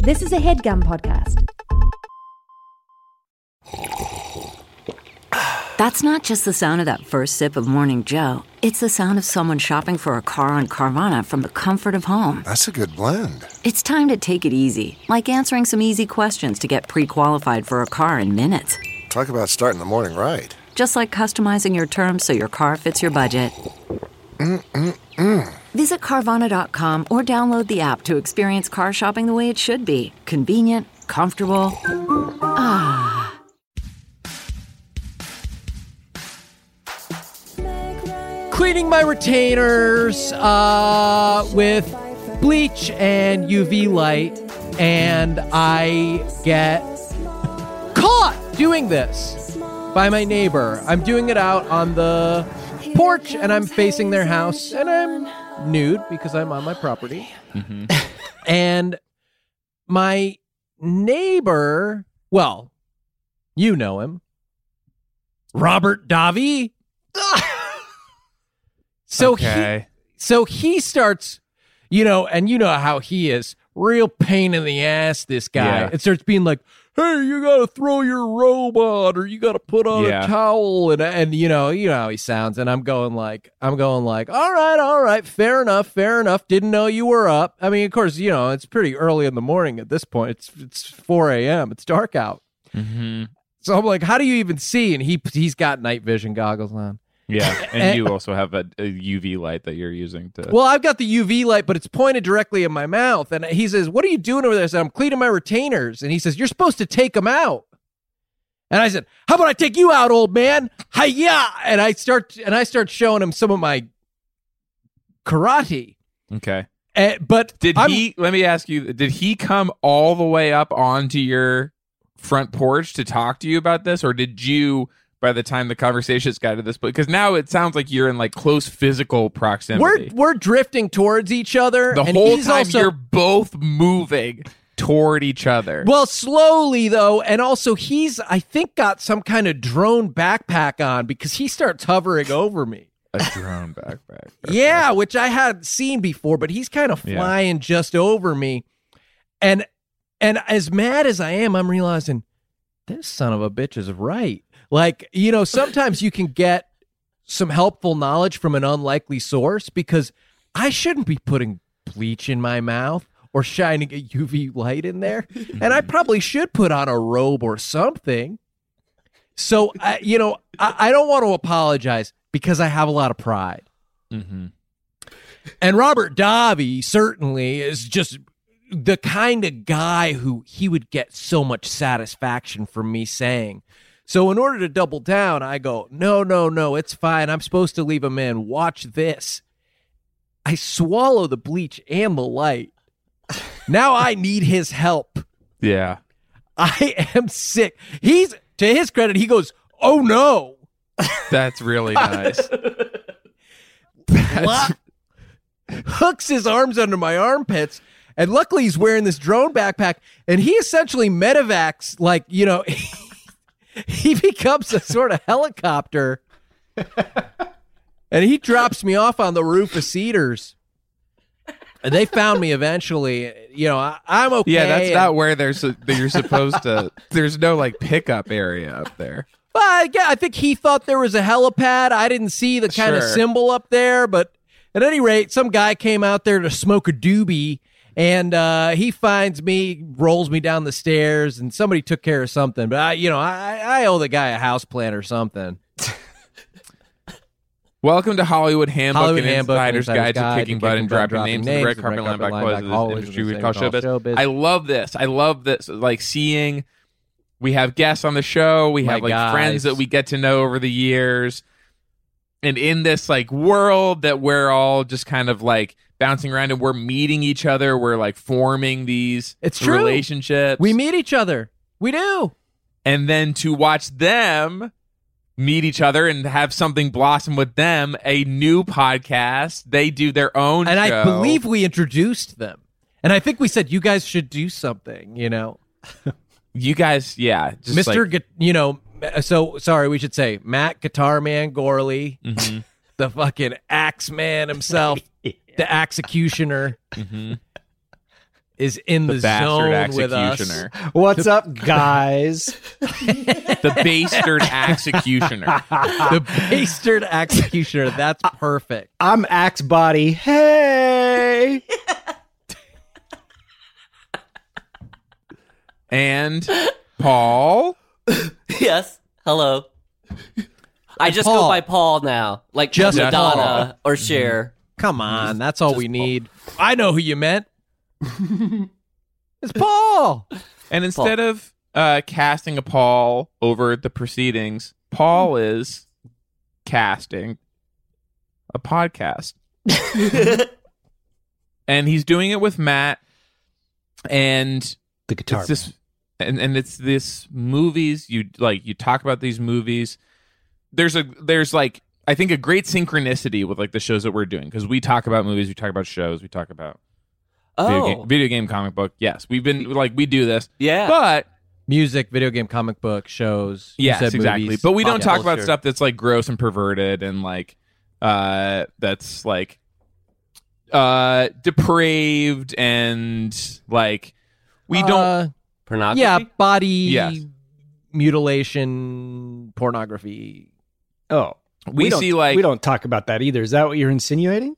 This is a HeadGum podcast. That's not just the sound of that first sip of Morning Joe. It's the sound of someone shopping for a car on Carvana from the comfort of home. That's a good blend. It's time to take it easy, like answering some easy questions to get pre-qualified for a car in minutes. Talk about starting the morning right. Just like customizing your terms so your car fits your budget. Visit Carvana.com or download the app to experience car shopping the way it should be. Convenient, comfortable. Cleaning my retainers with bleach and UV light, and I get caught doing this by my neighbor. I'm doing it out on the porch, and I'm facing their house, and I'm nude because I'm on my property. Mm-hmm. And my neighbor, well, you know him, Robert Davi. So he starts, and you know how he is, real pain in the ass, this guy. Yeah. It starts being like, hey, you got to throw your robe on, or you got to put on a towel, and you know how he sounds. And I'm going like, all right, fair enough. Didn't know you were up. I mean, of course, it's pretty early in the morning at this point. It's 4 a.m. It's dark out. Mm-hmm. So I'm like, how do you even see? And he's got night vision goggles on. Yeah, and you also have a UV light that you're using to... Well, I've got the UV light, but it's pointed directly in my mouth. And he says, what are you doing over there? I said, I'm cleaning my retainers. And he says, you're supposed to take them out. And I said, how about I take you out, old man? Hi-ya! And I start showing him some of my karate. Okay. But let me ask you, did he come all the way up onto your front porch to talk to you about this? Or did you... by the time the conversations got to this point, because now it sounds like you're in like close physical proximity. We're drifting towards each other. The whole time you're both moving toward each other. Well, slowly though, and also he's, I think, got some kind of drone backpack on because he starts hovering over me. A drone backpack. Yeah, which I hadn't seen before, but he's kind of flying just over me. And as mad as I am, I'm realizing this son of a bitch is right. Like, sometimes you can get some helpful knowledge from an unlikely source, because I shouldn't be putting bleach in my mouth or shining a UV light in there. And I probably should put on a robe or something. So, I don't want to apologize because I have a lot of pride. Mm-hmm. And Robert Davi certainly is just the kind of guy who he would get so much satisfaction from me saying. So in order to double down, I go, no, it's fine. I'm supposed to leave him in. Watch this. I swallow the bleach and the light. Now I need his help. Yeah. I am sick. To his credit, he goes, oh no. That's really nice. Hooks his arms under my armpits. And luckily he's wearing this drone backpack. And he essentially medevacs, like, he becomes a sort of helicopter, and he drops me off on the roof of Cedars. And they found me eventually. I'm okay. Yeah, that's not where you're supposed to. There's no like pickup area up there. Well, yeah, I think he thought there was a helipad. I didn't see the kind of symbol up there, but at any rate, some guy came out there to smoke a doobie. And he finds me, rolls me down the stairs, and somebody took care of something. But I owe the guy a house plan or something. Welcome to Hollywood Handbook, and Insider's Guide to Kicking Butt and Dropping Names in the Red Carpet Line by industry we call showbiz. I love this. Like seeing, we have guests on the show. We have friends that we get to know over the years. And in this like world that we're all just kind of like bouncing around, and we're meeting each other, we're like forming these relationships. We meet each other. We do. And then to watch them meet each other and have something blossom with them, a new podcast. They do their own and show. I believe we introduced them. And I think we said, you guys should do something, You guys, yeah. Just Mr. So, sorry, we should say Matt Guitar Man Gorley, the fucking axe man himself, the executioner. is in the zone with us. What's up, guys? The bastard executioner. The bastard executioner. That's perfect. I'm Axe Body. Hey. And Paul. Yes. Hello. I just go by Paul now, like just Madonna or Cher. Come on, that's all we need. I know who you meant. It's Paul. And instead of casting a Paul over the proceedings, Paul is casting a podcast. And he's doing it with Matt and the guitar. It's this, and it's this movies. You talk about these movies. There's like I think a great synchronicity with like the shows that we're doing, because we talk about movies, we talk about shows, we talk about video game, comic book. Yes, we've been like we do this. Yeah, but music, video game, comic book, shows. Yes, exactly. Movies, but we don't talk about stuff that's like gross and perverted and like that's like depraved and like we don't pornography. Yeah, body mutilation, pornography. Oh. We don't talk about that either. Is that what you're insinuating?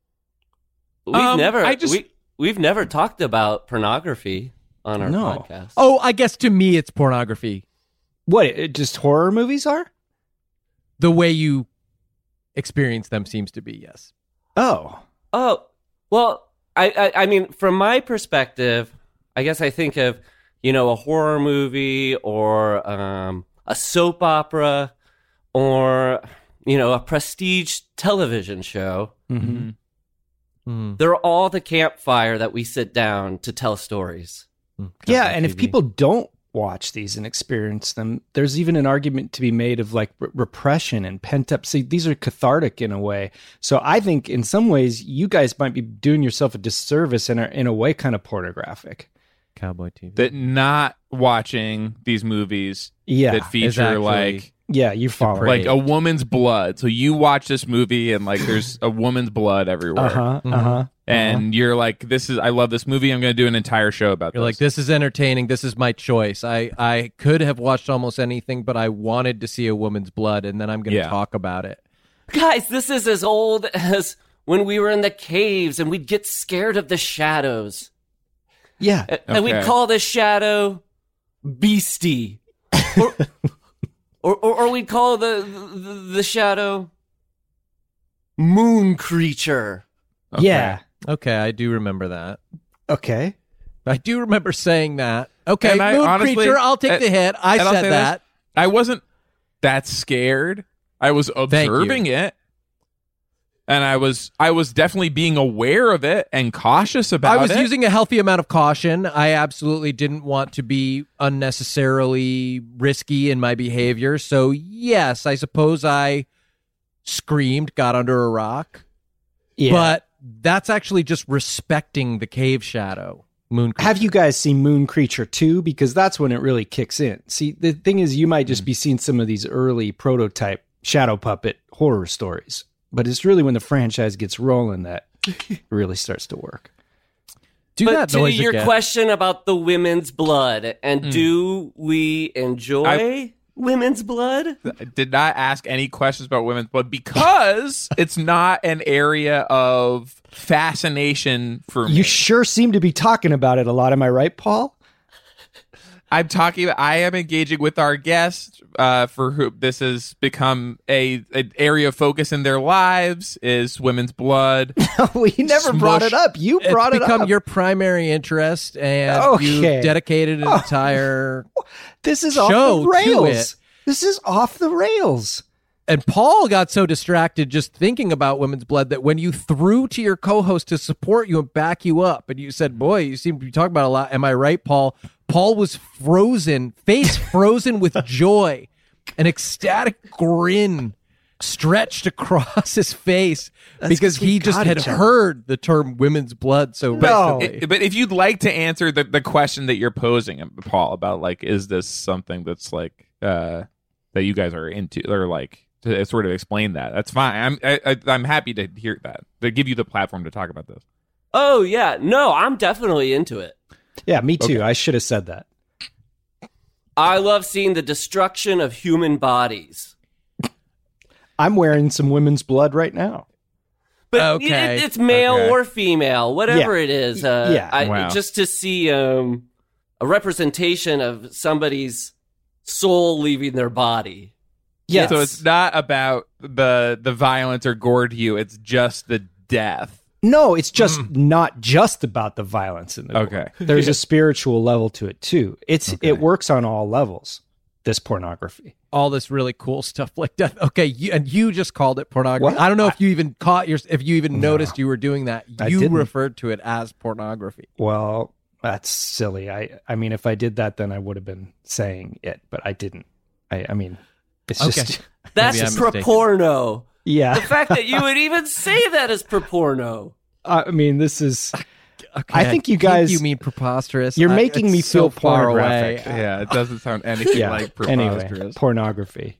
We've never talked about pornography on our podcast. Oh, I guess to me it's pornography. What? Just horror movies are? The way you experience them seems to be, yes. Oh. Well, I mean, from my perspective, I guess I think of a horror movie or a soap opera or a prestige television show. Mm-hmm. Mm. They're all the campfire that we sit down to tell stories. Yeah, and if people don't watch these and experience them, there's even an argument to be made of like repression and pent up. See, these are cathartic in a way. So I think in some ways you guys might be doing yourself a disservice and are in a way kind of pornographic. Cowboy TV. That not watching these movies that feature like... Yeah, you follow like a woman's blood. So you watch this movie and like there's a woman's blood everywhere. And you're like, I love this movie. I'm going to do an entire show about this. You're like, this is entertaining. This is my choice. I could have watched almost anything, but I wanted to see a woman's blood, and then I'm going to talk about it. Guys, this is as old as when we were in the caves and we'd get scared of the shadows. Yeah. And we'd call the shadow Beastie. Or we'd call the shadow Moon Creature. Okay. Yeah. Okay, I do remember that. Okay. I do remember saying that. Okay, Moon Creature, I'll take the hit. I said that. I wasn't that scared. I was observing it. And I was definitely being aware of it and cautious about it. I was using a healthy amount of caution. I absolutely didn't want to be unnecessarily risky in my behavior. So, yes, I suppose I screamed, got under a rock. Yeah. But that's actually just respecting the cave shadow. Moon Creature. Have you guys seen Moon Creature 2? Because that's when it really kicks in. See, the thing is, you might just be seeing some of these early prototype shadow puppet horror stories. But it's really when the franchise gets rolling that it really starts to work. But to your question about the women's blood, and do we enjoy women's blood? I did not ask any questions about women's blood because it's not an area of fascination for me. You sure seem to be talking about it a lot. Am I right, Paul? I am engaging with our guests for who this has become an area of focus in their lives is women's blood. We never brought it up. You brought it up. It's become your primary interest, and you dedicated an entire this is off the rails. This is off the rails. And Paul got so distracted just thinking about women's blood that when you threw to your co-host to support you and back you up, and you said, boy, you seem to be talking about a lot. Am I right, Paul? Paul was frozen, face frozen with joy. An ecstatic grin stretched across his face because he just had heard the term women's blood so recently. But if you'd like to answer the question that you're posing, Paul, about like, is this something that's like that you guys are into, or like to sort of explain that, that's fine. I'm happy to hear that, to give you the platform to talk about this. Oh, yeah. No, I'm definitely into it. Yeah, me too. Okay. I should have said that. I love seeing the destruction of human bodies. I'm wearing some women's blood right now. But it's male or female, whatever it is. Just to see a representation of somebody's soul leaving their body. Yeah. So it's not about the violence or gore to you. It's just the death. No, it's just not just about the violence in the gore. There's a spiritual level to it too. It works on all levels. This pornography, all this really cool stuff like that. Okay, you just called it pornography. What? I don't know if you even noticed you were doing that. You referred to it as pornography. Well, that's silly. I mean, if I did that, then I would have been saying it, but I didn't. I mean, it's just that's proporno. Yeah. The fact that you would even say that is proporno. I mean, this is... Okay, I think you guys... you mean preposterous. You're making me feel so far away. Yeah, it doesn't sound anything like preposterous. Anyway, pornography.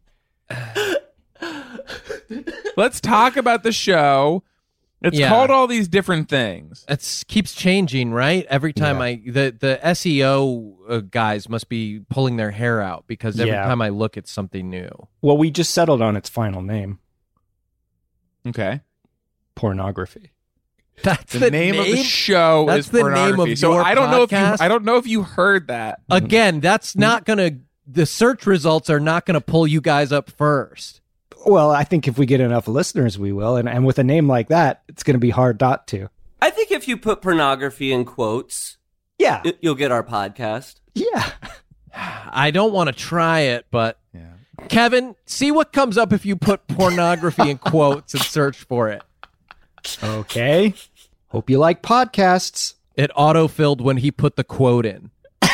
Let's talk about the show. It's called all these different things. It keeps changing, right? Every time the SEO guys must be pulling their hair out because every time I look, it's something new. Well, we just settled on its final name. Okay. Pornography. That's the name of the show. That's is the pornography. name of so your I don't podcast? know if you heard that. Again, that's not gonna. The search results are not gonna pull you guys up first. Well, I think if we get enough listeners, we will. And with a name like that, it's going to be hard not to. I think if you put pornography in quotes, you'll get our podcast. Yeah. I don't want to try it, but Kevin, see what comes up if you put pornography in quotes and search for it. Okay. Hope you like podcasts. It autofilled when he put the quote in.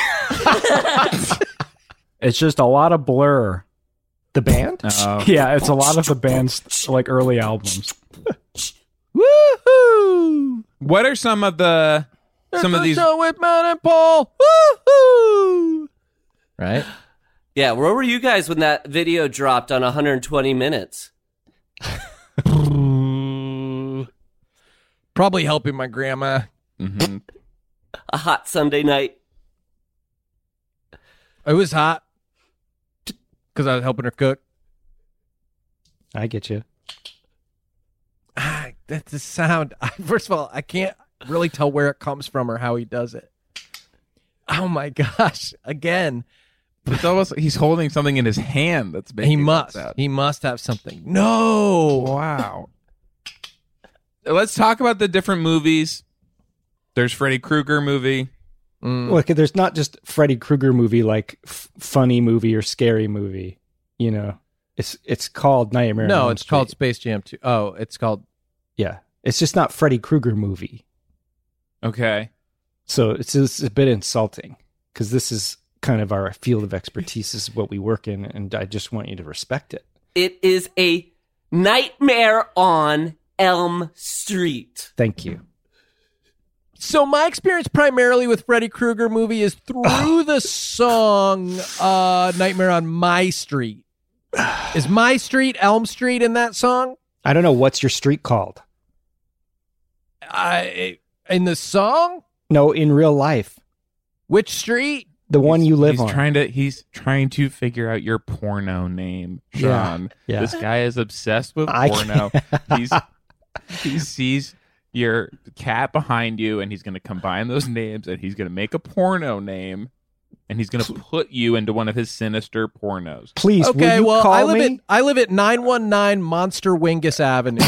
It's just a lot of Blur. The band? Yeah, it's a lot of the band's like early albums. Woohoo! What are some of these? Show with Matt and Paul. Woohoo! Right? Yeah, where were you guys when that video dropped on 120 minutes? Probably helping my grandma. Mm-hmm. A hot Sunday night. It was hot because I was helping her cook. I get you. That's the sound. First of all, I can't really tell where it comes from or how he does it. Oh my gosh! Again, it's almost like he's holding something in his hand. That's making that sound. He must have something. No! Wow. Let's talk about the different movies. There's Freddy Krueger movie. Look, there's not just Freddy Krueger movie like funny movie or scary movie. You know, it's called Nightmare on Elm Street. No, it's called Space Jam 2. Oh, it's called... Yeah, it's just not Freddy Krueger movie. Okay. So it's a bit insulting because this is kind of our field of expertise. This is what we work in, and I just want you to respect it. It is a Nightmare on Elm Street. Thank you. So my experience primarily with Freddy Krueger movie is through the song Nightmare on My Street. Is My Street Elm Street in that song? I don't know. What's your street called? In the song? No, in real life. Which street? The one you live on. He's trying to figure out your porno name, Sean. Yeah. This guy is obsessed with porno. He sees your cat behind you, and he's going to combine those names, and he's going to make a porno name, and he's going to put you into one of his sinister pornos. Please, okay, will you call me? I live at 919 Monster Wingus Avenue.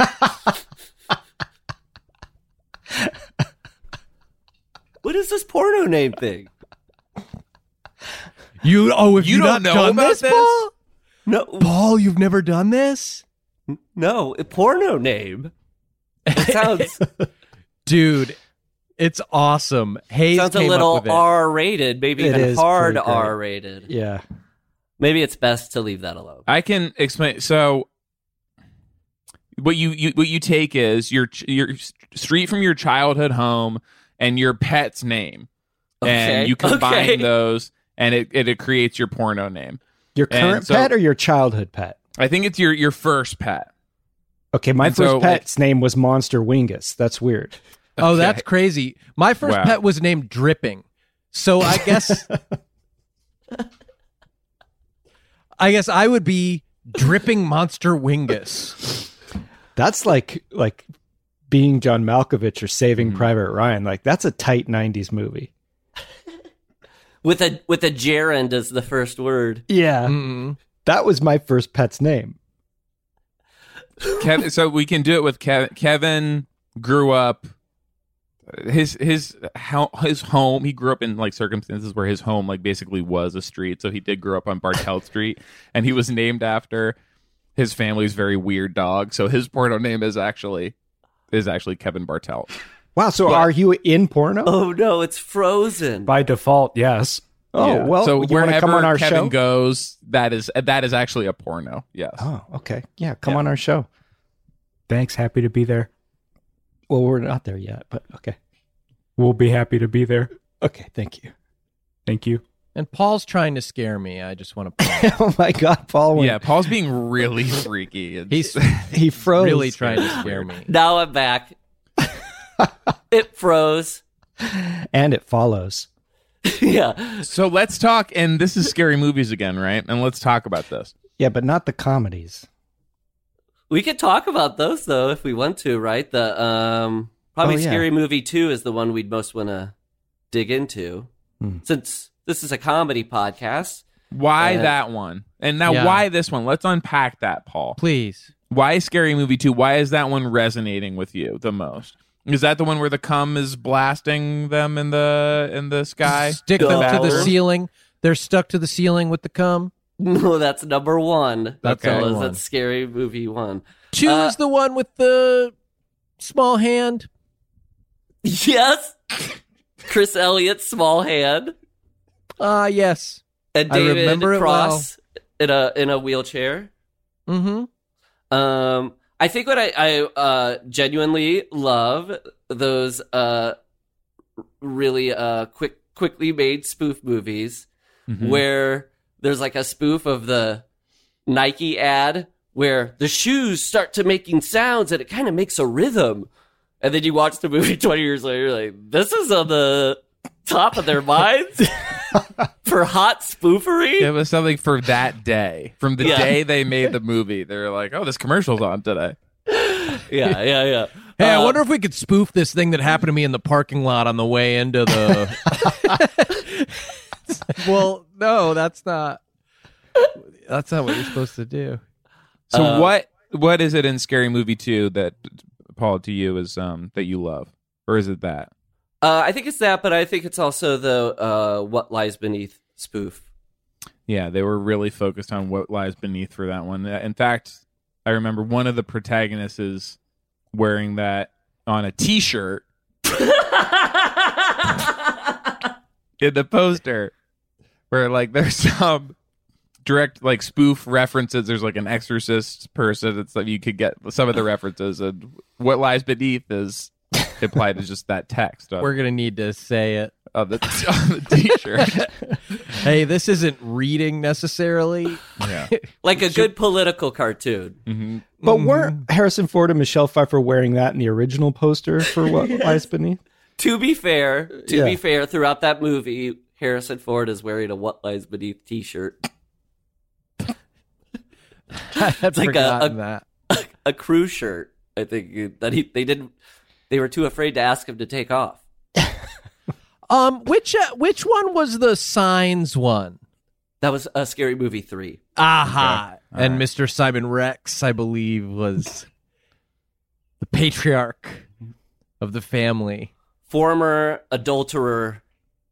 What is this porno name thing? You don't know done this, Paul? No, Paul, you've never done this? No, a porno name. It sounds, dude, it's awesome. Hayes sounds a little R-rated, maybe even hard R-rated. Yeah, maybe it's best to leave that alone. I can explain. So, what you take is your street from your childhood home and your pet's name, and you combine those, and it creates your porno name. Your current pet or your childhood pet? I think it's your first pet. Okay, my first pet's name was Monster Wingus. That's weird. Oh, that's crazy. My first pet was named Dripping. So I guess I would be Dripping Monster Wingus. That's like being John Malkovich or Saving Private Ryan. Like, that's a tight 90s movie. With a gerund as the first word. Yeah. Mm-hmm. That was my first pet's name. So we can do it with Kevin grew up his home. He grew up in like circumstances where his home like basically was a street. So he did grow up on Bartelt Street, and he was named after his family's very weird dog. So his porno name is actually Kevin Bartelt. Wow. So are you in porno? Oh no, it's Frozen. By default, yes. Oh, yeah. well, so you want to come on our Kevin show? goes, that is actually a porno. Yes. Oh, okay. Yeah, come on our show. Thanks. Happy to be there. Well, we're not there yet, but okay. We'll be happy to be there. Okay, thank you. Thank you. And Paul's trying to scare me. I just want to. Oh my God, Paul! Yeah, Paul's being really freaky. He froze. Really trying to scare me. Now I'm back. It froze. And it follows. Yeah. So let's talk, and this is scary movies again, right? And let's talk about this. Yeah, but not the comedies. We could talk about those though if we want to, right? The probably Scary Movie 2 is the one we'd most want to dig into. Since this is a comedy podcast. Why that one? And now why this one? Let's unpack that, Paul. Please. Why Scary Movie 2? Why is that one resonating with you the most? Is that the one where the cum is blasting them in the sky? Stick them to the ceiling. They're stuck to the ceiling with the cum. No, that's number 1. That's okay. That's Scary Movie 1. 2 is the one with the small hand. Yes. Chris Elliott's small hand. Yes. And David Cross in a wheelchair. Mm-hmm. I think what I genuinely love those really quickly made spoof movies where there's like a spoof of the Nike ad where the shoes start to making sounds and it kind of makes a rhythm. And then you watch the movie 20 years later, you're like, this is on the top of their minds for hot spoofery. It was something for that day. From the day they made the movie, they're like, oh, this commercial's on today. Yeah. Hey, I wonder if we could spoof this thing that happened to me in the parking lot on the way into the... Well, no, that's not what you're supposed to do. So what is it in Scary Movie 2 that, Paul, to you is that you love? Or is it that? I think it's that, but I think it's also the What Lies Beneath spoof. Yeah, they were really focused on what lies beneath for that one. In fact, I remember one of the protagonists is wearing that on a T-shirt in the poster, where like there's some direct like spoof references. There's like an Exorcist person. It's like you could get some of the references, and what lies beneath is implied as just that text. We're gonna need to say it on the T-shirt. Hey, this isn't reading necessarily. Yeah, like a good political cartoon. Mm-hmm. But weren't Harrison Ford and Michelle Pfeiffer wearing that in the original poster for What Lies Beneath? To be fair, throughout that movie, Harrison Ford is wearing a What Lies Beneath T-shirt. It's like a crew shirt. I think that they were too afraid to ask him to take off. Which one was the Signs one? That was a Scary Movie 3. Aha. Okay. And Mr. Simon Rex, I believe, was the patriarch of the family. Former adulterer,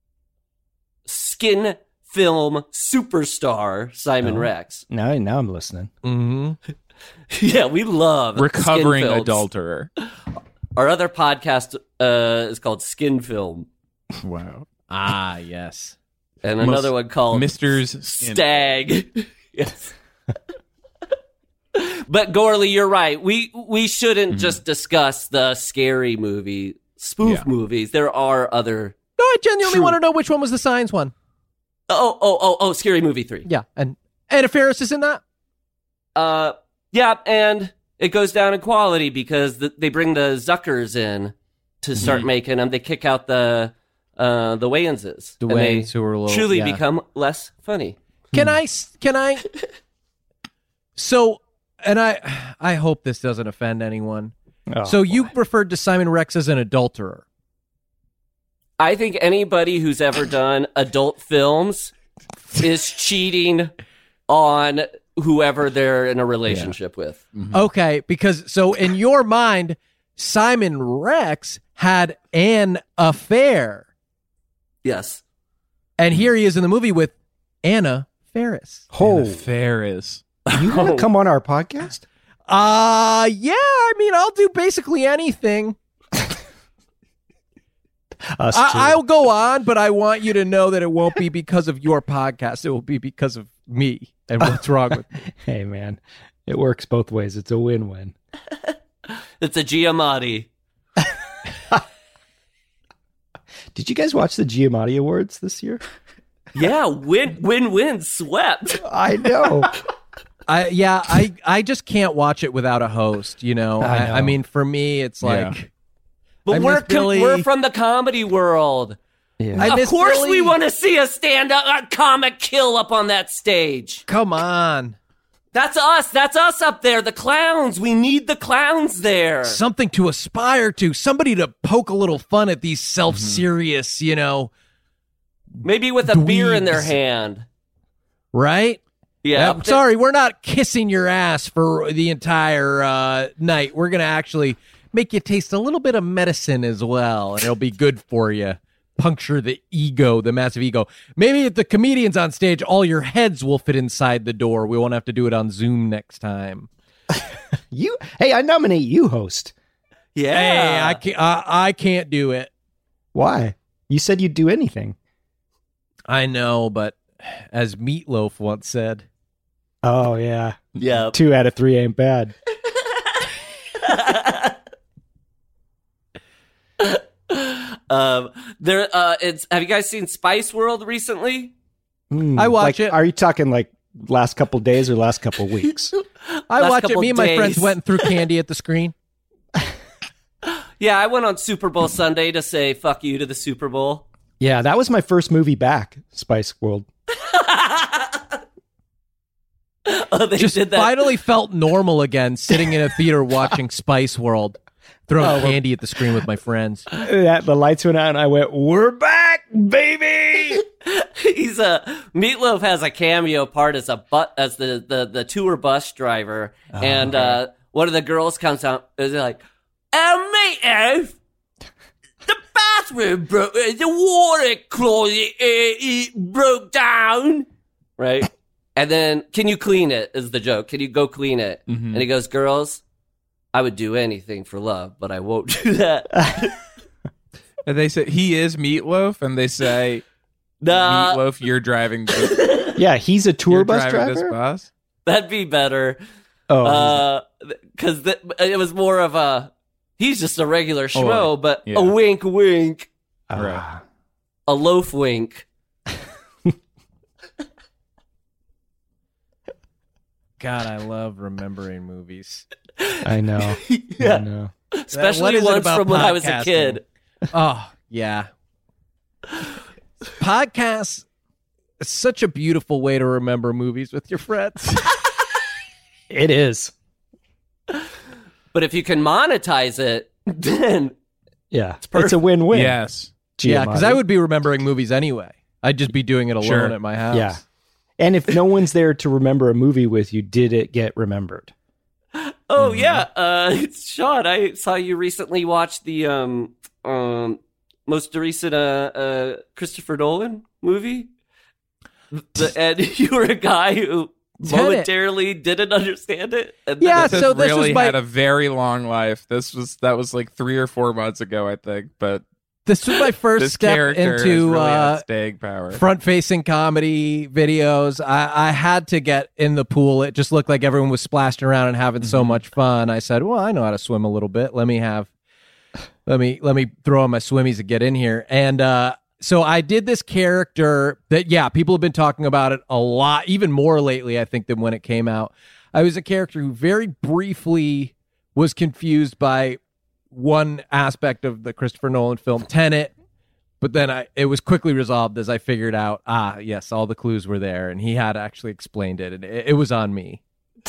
skin film superstar Simon Rex. Now I'm listening. Mm-hmm. Yeah, we love recovering skin films. adulterer. Our other podcast is called Skin Film. Wow. Ah, yes. And another one called Mister's Stag. Yes. But Gorley, you're right. We shouldn't just discuss the scary movie spoof movies. There are other. No, I genuinely want to know which one was the Signs one. Oh, Scary Movie 3. Yeah, and Anna Faris is in that? Yeah, and it goes down in quality because they bring the Zuckers in to start making them. They kick out the Wayneses. The Waynes who are a little, truly become less funny. Can I? So, and I hope this doesn't offend anyone. Oh, so you referred to Simon Rex as an adulterer. I think anybody who's ever done adult films is cheating on whoever they're in a relationship with. Mm-hmm. Okay, because so in your mind, Simon Rex had an affair. Yes. And here he is in the movie with Anna Faris. Anna Faris. You want to come on our podcast? Yeah, I mean, I'll do basically anything. I'll go on, but I want you to know that it won't be because of your podcast. It will be because of me and what's wrong with me. Hey, man, it works both ways. It's a win-win. It's a Giamatti. Did you guys watch the Giamatti Awards this year? Yeah, win, swept. I know. I just can't watch it without a host, you know? I mean, for me, it's like... Yeah. But we're from the comedy world. Yeah. Of course we want to see a stand-up comic kill up on that stage. Come on. That's us. That's us up there, the clowns. We need the clowns there. Something to aspire to. Somebody to poke a little fun at these self-serious, you know... Maybe with a beer in their hand. Right? Yeah. Sorry, we're not kissing your ass for the entire night. We're going to actually make you taste a little bit of medicine as well, and it'll be good for you. Puncture the ego, the massive ego. Maybe if the comedian's on stage, all your heads will fit inside the door. We won't have to do it on Zoom next time. Hey, I nominate you host. Yeah. Hey, I can't do it. Why? You said you'd do anything. I know, but as Meatloaf once said. Oh, yeah. Yeah. 2 out of 3 ain't bad. Have you guys seen Spice World recently? I watch it. Are you talking like last couple days or last couple weeks? I watch it. Me and my friends went and threw candy at the screen. Yeah, I went on Super Bowl Sunday to say fuck you to the Super Bowl. Yeah, that was my first movie back, Spice World. Just did that. Finally felt normal again, sitting in a theater watching Spice World, throwing candy at the screen with my friends. The lights went out and I went, "We're back, baby!" Meatloaf has a cameo part as the tour bus driver, and one of the girls comes out and is like, "Oh, Meatloaf, the bathroom broke, the water closet it broke down," right? And then, "Can you clean it?" is the joke. "Can you go clean it?" Mm-hmm. And he goes, "Girls, I would do anything for love, but I won't do that." And they say he is Meatloaf, and they say, "Meatloaf, you're driving this." Yeah, he's a tour bus driver. This bus? That'd be better. Oh, because it was more of a he's just a regular schmo, but a wink, wink, right? A loaf wink. God, I love remembering movies. I know. Yeah. I know. Especially ones from when I was a kid. Oh, yeah. Podcasts, it's such a beautiful way to remember movies with your friends. It is. But if you can monetize it, then it's a win-win. Yes. Yeah, because I would be remembering movies anyway. I'd just be doing it alone at my house. Yeah. And if no one's there to remember a movie with you, did it get remembered? Oh, yeah. Sean, I saw you recently watch the most recent Christopher Nolan movie. And you were a guy who momentarily didn't understand it. And so this really was had a very long life. That was like 3 or 4 months ago, I think. But this was my first step into staying power. Front-facing comedy videos. I had to get in the pool. It just looked like everyone was splashing around and having so much fun. I said, "Well, I know how to swim a little bit. Let me throw on my swimmies and get in here." And so I did this character that, people have been talking about it a lot, even more lately, I think, than when it came out. I was a character who very briefly was confused by one aspect of the Christopher Nolan film, Tenet, but then it was quickly resolved as I figured out, yes, all the clues were there, and he had actually explained it, and it was on me.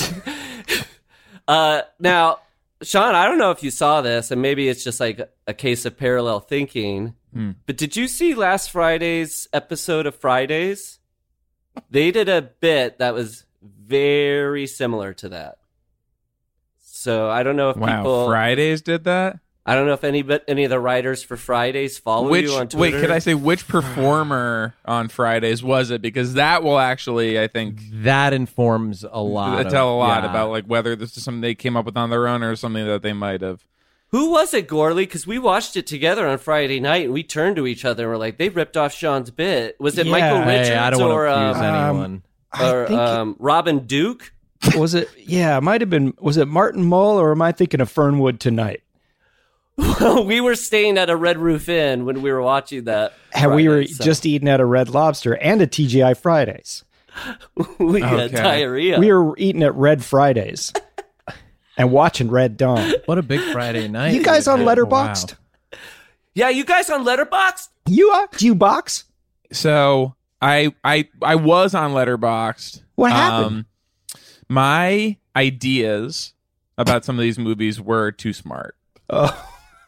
Now, Sean, I don't know if you saw this, and maybe it's just like a case of parallel thinking, but did you see last Friday's episode of Fridays? They did a bit that was very similar to that. So I don't know if people... Fridays did that? I don't know if any of the writers for Fridays follow you on Twitter. Wait, could I say which performer on Fridays was it? Because that will actually, I think... That informs a lot. Tell a lot about like whether this is something they came up with on their own or something that they might have. Who was it, Gorley? Because we watched it together on Friday night, and we turned to each other and were like, they ripped off Sean's bit. Was it Michael Richards I don't want to accuse anyone. Or Robin Duke? Was it? Yeah, it might have been. Was it Martin Mull, or am I thinking of Fernwood Tonight? We were staying at a Red Roof Inn when we were watching that. And we were just eating at a Red Lobster and a TGI Fridays. We had diarrhea. We were eating at Red Fridays and watching Red Dawn. What a big Friday night. You guys on Letterboxd? Wow. Yeah, you guys on Letterboxd? You are? Do you box? So I was on Letterboxd. What happened? My ideas about some of these movies were too smart. Oh.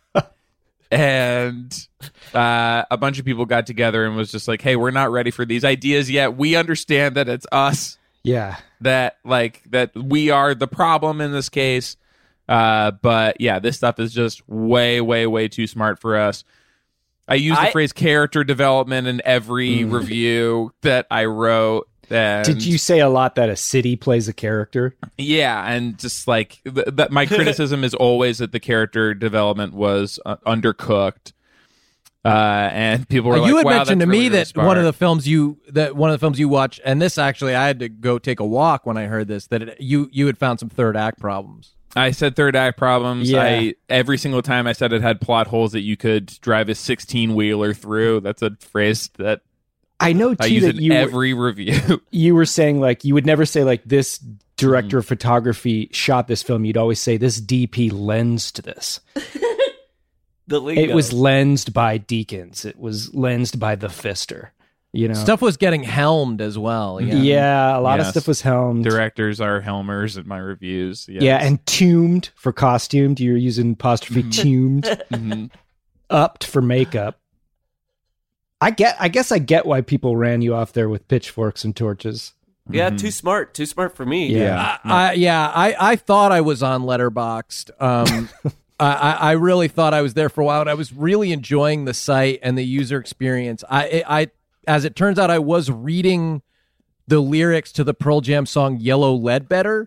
And a bunch of people got together and was just like, hey, we're not ready for these ideas yet. We understand that it's us. Yeah. That we are the problem in this case. But yeah, this stuff is just way, way, way too smart for us. I use the phrase character development in every review that I wrote. And did you say a lot that a city plays a character? Yeah, and just like my criticism is always that the character development was undercooked. And people were like, you had wow, mentioned to really me that smart. one of the films you watch, and this actually I had to go take a walk when I heard this, that you had found some third act problems. I said third act problems. Yeah. Every single time I said it had plot holes that you could drive a 16-wheeler through. That's a phrase that I know too, I use that in every review. You were saying like you would never say like this director of photography shot this film. You'd always say this DP lensed this. It was lensed by Deakins. It was lensed by the Fister. You know, stuff was getting helmed as well. Yeah, a lot of stuff was helmed. Directors are helmers in my reviews. Yes. Yeah, and tuned for costumed. You're using apostrophe tuned. Upped for makeup. I guess I get why people ran you off there with pitchforks and torches. Yeah, too smart for me. Yeah, I thought I was on Letterboxd. I really thought I was there for a while, and I was really enjoying the site and the user experience. I as it turns out, I was reading the lyrics to the Pearl Jam song "Yellow Ledbetter,"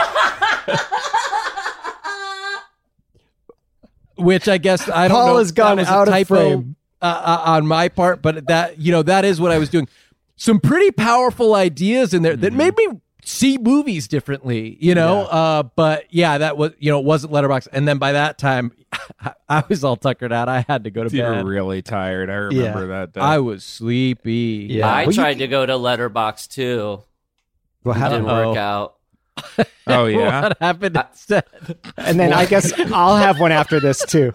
which I guess I don't know. Paul has gone out of frame. On my part, but that is what I was doing. Some pretty powerful ideas in there that made me see movies differently, but yeah, that was, it wasn't Letterboxd. And then by that time I was all tuckered out. I had to go to bed. You were really tired. I remember that day. I was sleepy. Yeah. I tried to go to Letterboxd too. Well, it didn't work out. Oh yeah. What happened instead? And then I guess I'll have one after this too.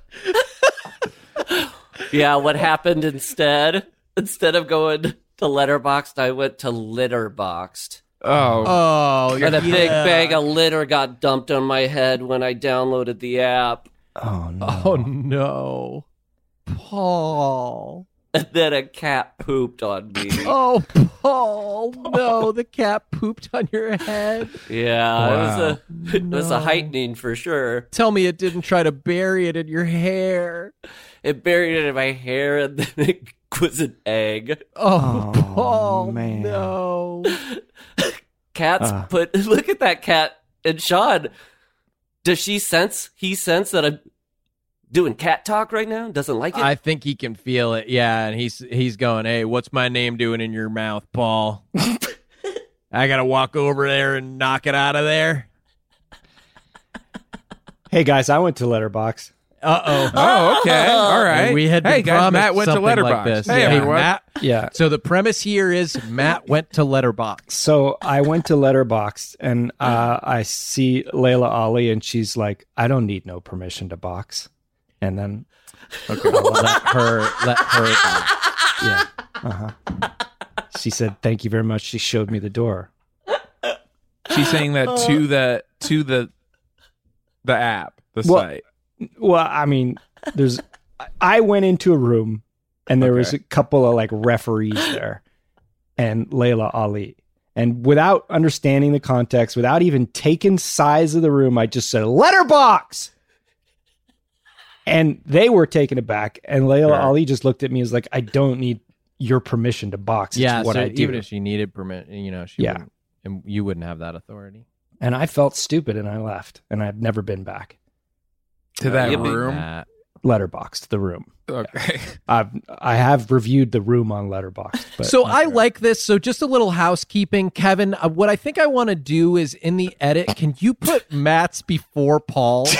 Yeah, what happened instead? Instead of going to Letterboxd, I went to Litterboxd. Oh, and a big bag of litter got dumped on my head when I downloaded the app. Oh no! Oh no, Paul! And then a cat pooped on me. Oh, Paul! No, the cat pooped on your head. Yeah, wow. It was a heightening for sure. Tell me it didn't try to bury it in your hair. It buried it in my hair, and then it was an egg. Oh, Paul! Man. No. Cats look at that cat. And Sean, does he sense that I'm doing cat talk right now? Doesn't like it? I think he can feel it. Yeah, and he's going, "Hey, what's my name doing in your mouth, Paul? I got to walk over there and knock it out of there." Hey guys, I went to Letterboxd. Oh, okay. All right. We had hey guys, promised Matt went to something Letterboxd. like this. Hey, everyone. Matt, Yeah. So the premise here is Matt went to Letterboxd. So I went to Letterboxd, and I see Layla Ali, and she's like, "I don't need no permission to box." And then, okay, well, let her. Yeah. She said, "Thank you very much." She showed me the door. She's saying that to the app, the site. Well, I mean, I went into a room, and there was a couple of like referees there, and Layla Ali. And without understanding the context, without even taking size of the room, I just said, "Letterboxd!" And they were taken aback. And Layla Ali just looked at me and was like, "I don't need your permission to box." It's what I do. Even if she needed permission, she wouldn't, and you wouldn't have that authority. And I felt stupid, and I left, and I've never been back to that room. Letterboxd, the room. Okay. I have reviewed the room on Letterboxd. But so I like this. So just a little housekeeping, Kevin. What I think I want to do is in the edit, can you put Matt's before Paul's?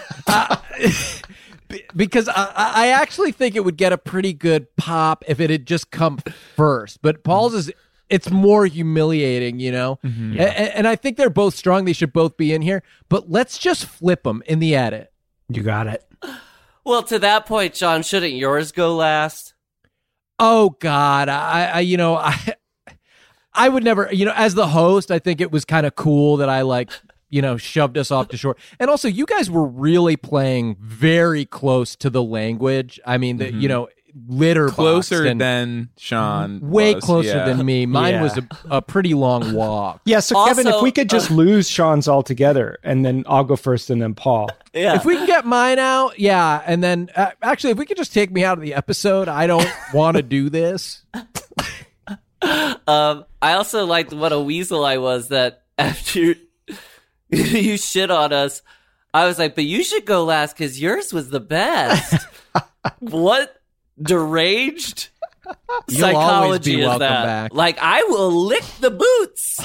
Because I actually think it would get a pretty good pop if it had just come first. But Paul's it's more humiliating, you know? Mm-hmm. And I think they're both strong. They should both be in here. But let's just flip them in the edit. You got it. Well, to that point, John, shouldn't yours go last? Oh God, I would never, as the host, I think it was kind of cool that I shoved us off to shore. And also, you guys were really playing very close to the language. I mean, Letterboxd closer than Sean, way closer than me. Mine was a pretty long walk. Yeah, so also, Kevin, if we could just lose Sean's altogether, and then I'll go first, and then Paul. Yeah, if we can get mine out, and then actually, if we could just take me out of the episode, I don't want to do this. I also liked what a weasel I was that after you shit on us, I was like, but you should go last because yours was the best. What deranged psychology is that? Back. Like, I will lick the boots.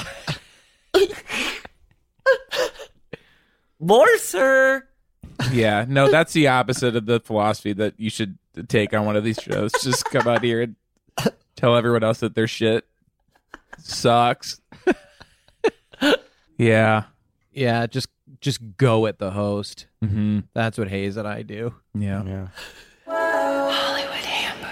More, sir. Yeah, no, that's the opposite of the philosophy that you should take on one of these shows. Just come out here and tell everyone else that their shit sucks. Yeah, just go at the host. Mm-hmm. That's what Hayes and I do. Yeah. Hollywood Handbook.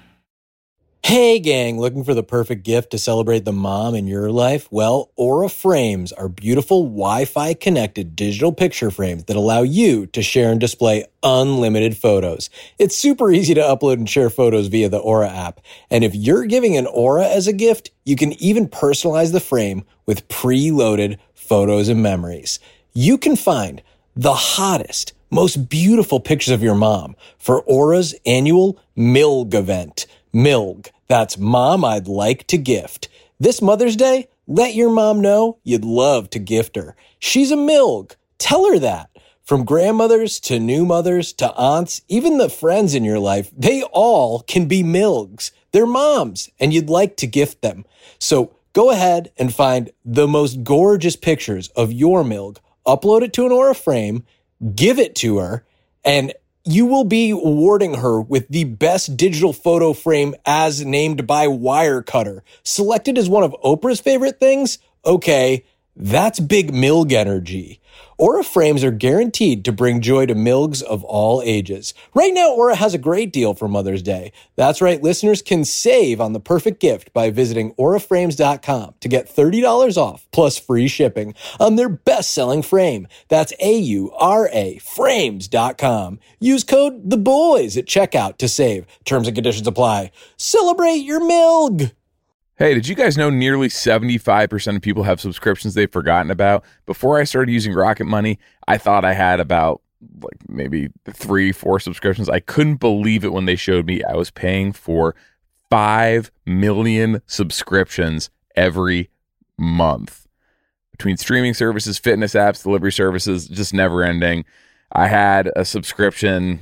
Hey gang, looking for the perfect gift to celebrate the mom in your life? Well, Aura Frames are beautiful Wi-Fi connected digital picture frames that allow you to share and display unlimited photos. It's super easy to upload and share photos via the Aura app. And if you're giving an Aura as a gift, you can even personalize the frame with preloaded photos and memories. You can find the hottest, most beautiful pictures of your mom for Aura's annual MILG event. MILG, that's Mom I'd Like to Gift. This Mother's Day, let your mom know you'd love to gift her. She's a MILG. Tell her that. From grandmothers to new mothers to aunts, even the friends in your life, they all can be MILGs. They're moms, and you'd like to gift them. So go ahead and find the most gorgeous pictures of your MILG, upload it to an Aura frame, give it to her, and you will be awarding her with the best digital photo frame as named by Wirecutter. Selected as one of Oprah's favorite things? Okay, that's big MILG energy. Aura frames are guaranteed to bring joy to MILGs of all ages. Right now, Aura has a great deal for Mother's Day. That's right, listeners can save on the perfect gift by visiting auraframes.com to get $30 off plus free shipping on their best-selling frame. That's AURA frames.com. Use code THEBOYS at checkout to save. Terms and conditions apply. Celebrate your MILG! Hey, did you guys know nearly 75% of people have subscriptions they've forgotten about? Before I started using Rocket Money, I thought I had about maybe 3-4 subscriptions. I couldn't believe it when they showed me I was paying for 5 million subscriptions every month. Between streaming services, fitness apps, delivery services, just never ending. I had a subscription.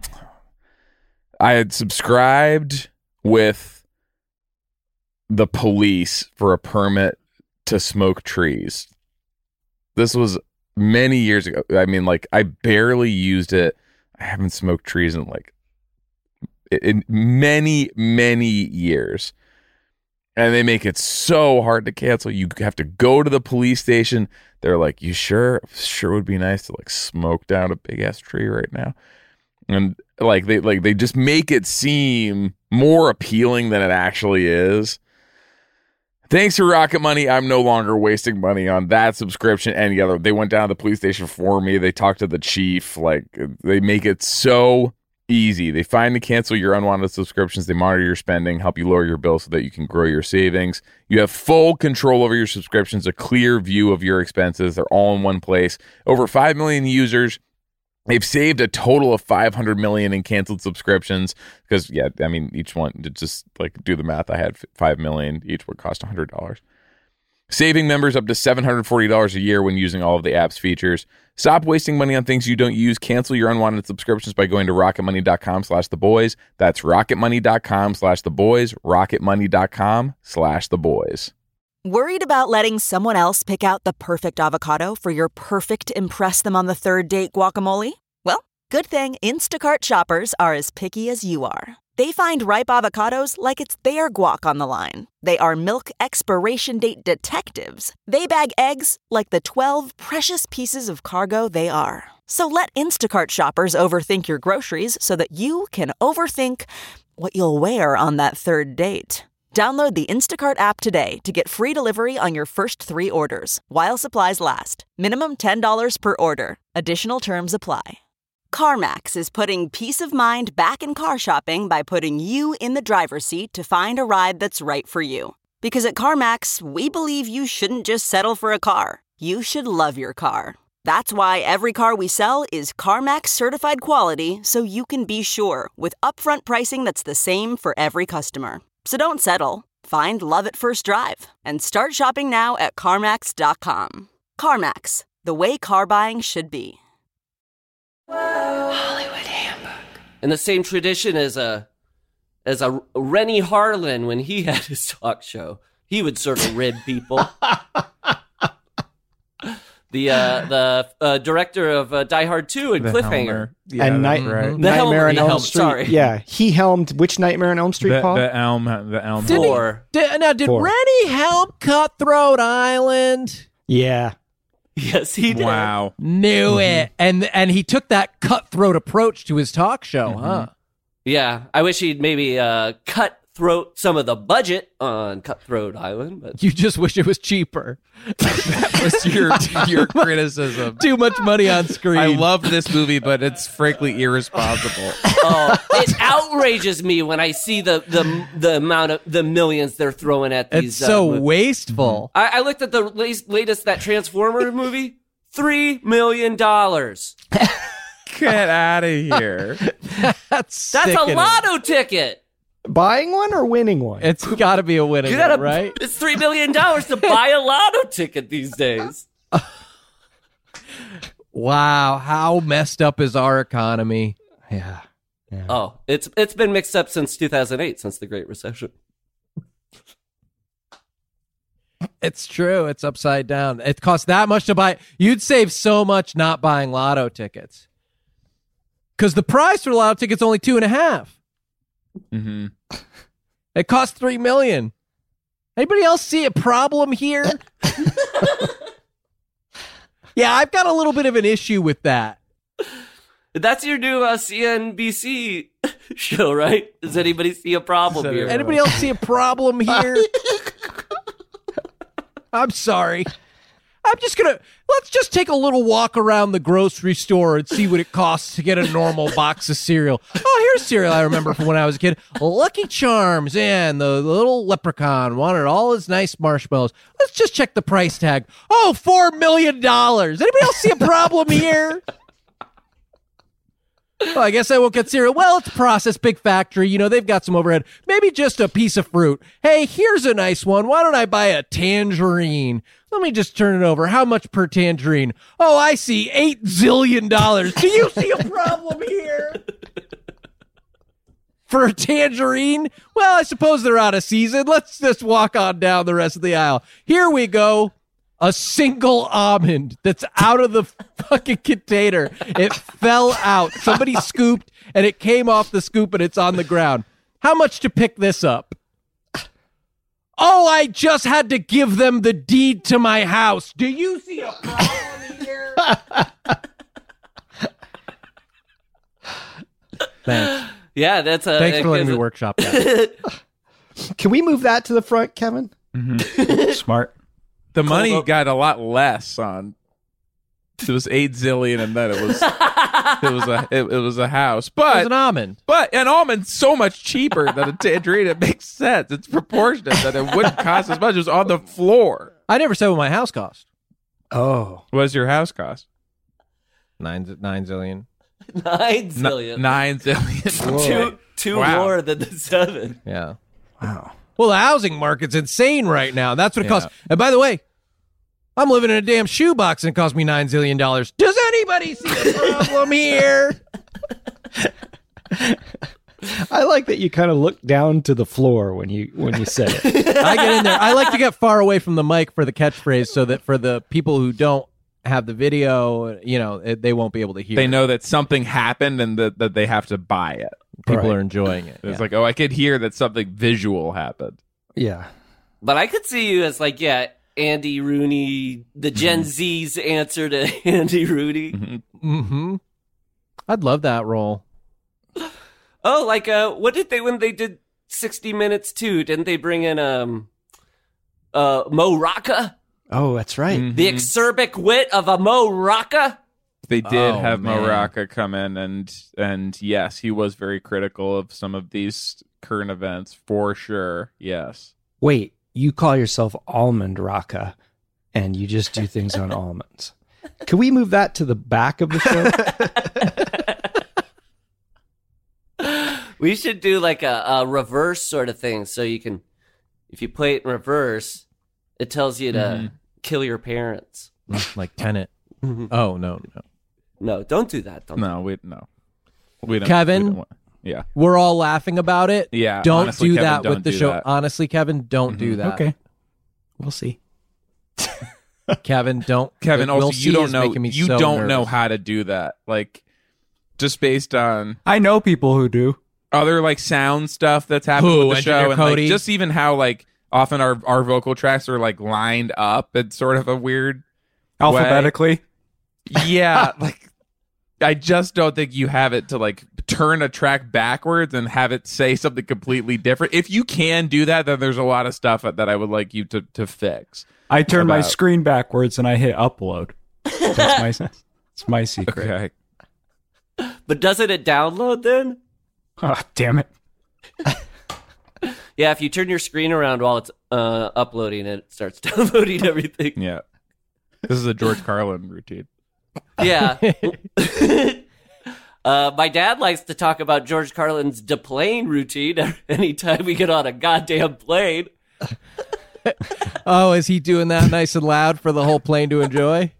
I had subscribed with the police for a permit to smoke trees. This was many years ago. I mean, I barely used it. I haven't smoked trees in in many, many years. And they make it so hard to cancel. You have to go to the police station. They're like, you sure? Sure would be nice to like smoke down a big ass tree right now. And they just make it seem more appealing than it actually is. Thanks to Rocket Money, I'm no longer wasting money on that subscription. Any other. They went down to the police station for me. They talked to the chief. Like, they make it so easy. They find and cancel your unwanted subscriptions. They monitor your spending, help you lower your bill so that you can grow your savings. You have full control over your subscriptions, a clear view of your expenses. They're all in one place. Over 5 million users. They've saved a total of $500 million in canceled subscriptions because, yeah, I mean, each one, just like do the math, I had $5 million. Each would cost $100. Saving members up to $740 a year when using all of the app's features. Stop wasting money on things you don't use. Cancel your unwanted subscriptions by going to rocketmoney.com/theboys. That's rocketmoney.com/theboys. rocketmoney.com/theboys. Worried about letting someone else pick out the perfect avocado for your perfect impress them on the third date guacamole? Well, good thing Instacart shoppers are as picky as you are. They find ripe avocados like it's their guac on the line. They are milk expiration date detectives. They bag eggs like the 12 precious pieces of cargo they are. So let Instacart shoppers overthink your groceries so that you can overthink what you'll wear on that third date. Download the Instacart app today to get free delivery on your first 3 orders, while supplies last. Minimum $10 per order. Additional terms apply. CarMax is putting peace of mind back in car shopping by putting you in the driver's seat to find a ride that's right for you. Because at CarMax, we believe you shouldn't just settle for a car. You should love your car. That's why every car we sell is CarMax certified quality, so you can be sure with upfront pricing that's the same for every customer. So don't settle. Find love at first drive and start shopping now at CarMax.com. CarMax, the way car buying should be. Hollywood Handbook. In the same tradition as a Rennie Harlan when he had his talk show, he would sort of rib people. The director of Die Hard 2 and Cliffhanger. Yeah, and Nightmare on Elm Street. Sorry. Yeah, he helmed which Nightmare on Elm Street, Paul? The Elm. Did Rennie helm Cutthroat Island? Yeah. Yes, he did. Wow. Knew it. And he took that cutthroat approach to his talk show, huh? Yeah. I wish he'd maybe cutthroat some of the budget on Cutthroat Island. But you just wish it was cheaper. That was your criticism. Too much money on screen. I love this movie, but it's frankly irresponsible. Oh, it outrages me when I see the amount of the millions they're throwing at these. It's so wasteful. I looked at the latest that Transformer movie. $3 million. Get out of here. That's a lotto ticket. Buying one or winning one? It's got to be a winning one, right? It's $3 million to buy a lotto ticket these days. Wow, how messed up is our economy? Yeah. Oh, it's been mixed up since 2008, since the Great Recession. It's true. It's upside down. It costs that much to buy. You'd save so much not buying lotto tickets. Because the price for the lotto ticket's only $2.5. Mm-hmm. It costs $3 million. Anybody else see a problem here? Yeah, I've got a little bit of an issue with that. That's your new CNBC show, right? Does anybody see a problem here? Anybody else see a problem here? I'm sorry. Let's just take a little walk around the grocery store and see what it costs to get a normal box of cereal. Oh, here's cereal I remember from when I was a kid. Lucky Charms, and the little leprechaun wanted all his nice marshmallows. Let's just check the price tag. Oh, $4 million. Anybody else see a problem here? Well, I guess I won't get cereal. Well, it's a processed big factory. You know, they've got some overhead. Maybe just a piece of fruit. Hey, here's a nice one. Why don't I buy a tangerine? Let me just turn it over. How much per tangerine? Oh, I see. $8 zillion. Do you see a problem here? For a tangerine? Well, I suppose they're out of season. Let's just walk on down the rest of the aisle. Here we go. a single almond that's out of the fucking container. It fell out. Somebody scooped and it came off the scoop and it's on the ground. How much to pick this up? Oh, I just had to give them the deed to my house. Do you see a problem here? Thanks. Yeah, that's a... Thanks for letting me workshop that. Can we move that to the front, Kevin? Mm-hmm. Smart. The money got a lot less on. It was 8 zillion, and then it was a house. But it was an almond. But an almond's so much cheaper than a tangerine. It makes sense. It's proportionate that it wouldn't cost as much. It was on the floor. I never said what my house cost. Oh, what does your house cost? 9 zillion. 9 zillion. 9 zillion. Two more than the 7. Yeah. Wow. Well, the housing market's insane right now. That's what it costs. And by the way, I'm living in a damn shoebox and it cost me $9 zillion. Does anybody see the problem here? I like that you kind of look down to the floor when you say it. I get in there. I like to get far away from the mic for the catchphrase so that for the people who don't have the video, they won't be able to hear. They know that something happened and that they have to buy it. People are enjoying it. It's like, oh, I could hear that something visual happened. Yeah. But I could see you as like, Andy Rooney, the Gen Z's answer to Andy Rooney. Mm-hmm. I'd love that role. Oh, like, what did they, when they did 60 Minutes 2, didn't they bring in, Mo Rocca? Oh, that's right. Mm-hmm. The acerbic wit of a Mo Rocca? They did have Mo Rocca come in, and yes, he was very critical of some of these current events, for sure, yes. Wait, you call yourself Almond Rocca, and you just do things on almonds. Can we move that to the back of the show? We should do like a reverse sort of thing, so you can, if you play it in reverse, it tells you to kill your parents. Like Tenet. Oh, no. No, don't do that. We don't. Kevin, we're all laughing about it. Yeah, don't honestly, do Kevin, that don't with the do show. that. Honestly, Kevin, don't do that. Okay, we'll see. Kevin, don't. Kevin, also you don't know. You so don't nervous. know how to do that. Like, just based on I know people who do other like sound stuff that's happened with the show, and Cody? like just even how like often our vocal tracks are like lined up in sort of a weird alphabetically. Way. Yeah, like I just don't think you have it to like turn a track backwards and have it say something completely different. If you can do that, then there's a lot of stuff that I would like you to fix. I turn my screen backwards and I hit upload. That's my secret. Okay. But doesn't it download then? Oh, damn it. Yeah, if you turn your screen around while it's uploading, it starts downloading everything. Yeah. This is a George Carlin routine. Yeah. My dad likes to talk about George Carlin's deplane routine anytime we get on a goddamn plane. Oh, is he doing that nice and loud for the whole plane to enjoy?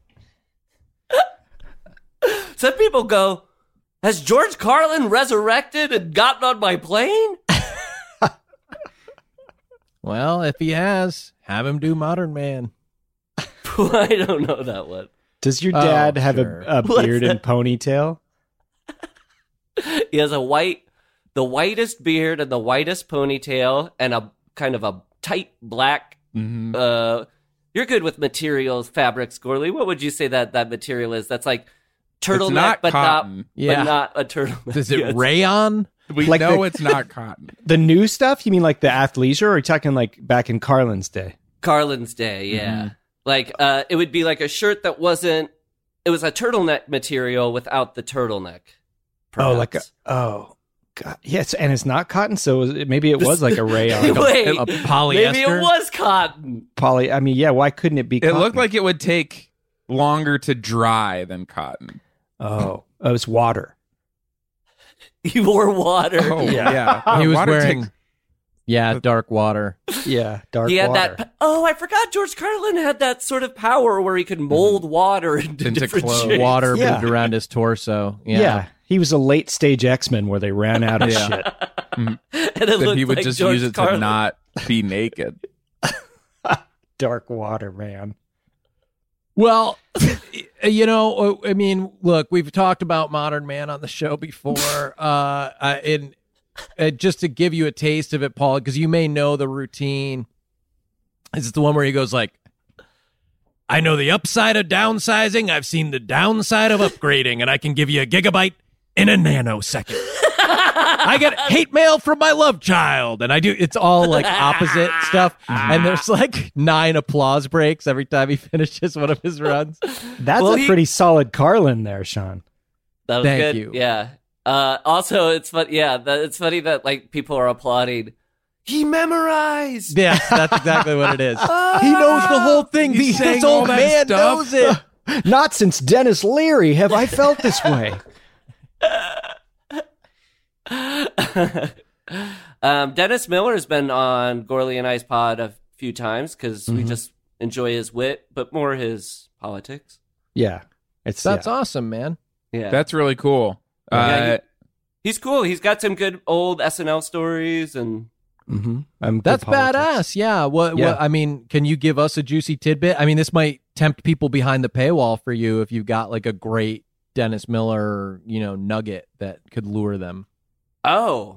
Some people go, has George Carlin resurrected and gotten on my plane? Well, if he has, have him do Modern Man. I don't know that one. Does your dad have a beard and ponytail? He has the whitest beard and the whitest ponytail and a kind of a tight black. You're good with materials, fabrics, Gorley. What would you say that material is? That's like turtleneck, but not a turtleneck. Is it rayon? We like know it's not cotton. The new stuff? You mean like the athleisure, or are you talking like back in Carlin's day? Carlin's day, yeah. Mm-hmm. Like, it would be like a shirt that wasn't, it was a turtleneck material without the turtleneck. Perhaps. God. Yes, and it's not cotton, so maybe it was like a rayon. Wait, a polyester? Maybe it was cotton. Why couldn't it be cotton? It looked like it would take longer to dry than cotton. Oh, it was water. He wore water. Oh, yeah. He was wearing... Yeah, dark water. Yeah, dark water. He had that. Oh, I forgot George Carlin had that sort of power where he could mold water into different shapes. Water moved around his torso. Yeah. He was a late stage X-Men where they ran out of shit. And then he would like just George use it Carlin. to not be naked. Dark water, man. Well, you know, I mean, look, we've talked about Modern Man on the show before. And just to give you a taste of it, Paul, because you may know the routine. This is the one where he goes like, I know the upside of downsizing. I've seen the downside of upgrading, and I can give you a gigabyte in a nanosecond. I get hate mail from my love child, and I do. It's all like opposite stuff, and there's like 9 applause breaks every time he finishes one of his runs. That's a pretty solid Carlin there, Sean. That was Thank good. you. Yeah. Also, it's fun. Yeah, it's funny that like people are applauding. He memorized. Yes, that's exactly what it is. He knows the whole thing. This old man knows it. Not since Dennis Leary have I felt this way. Dennis Miller has been on Gorley and I's pod a few times because we just enjoy his wit, but more his politics. Yeah, that's awesome, man. Yeah, that's really cool. He's cool. He's got some good old SNL stories and. That's badass. Yeah. What? I mean, can you give us a juicy tidbit? I mean, this might tempt people behind the paywall for you if you've got like a great Dennis Miller, nugget that could lure them. Oh,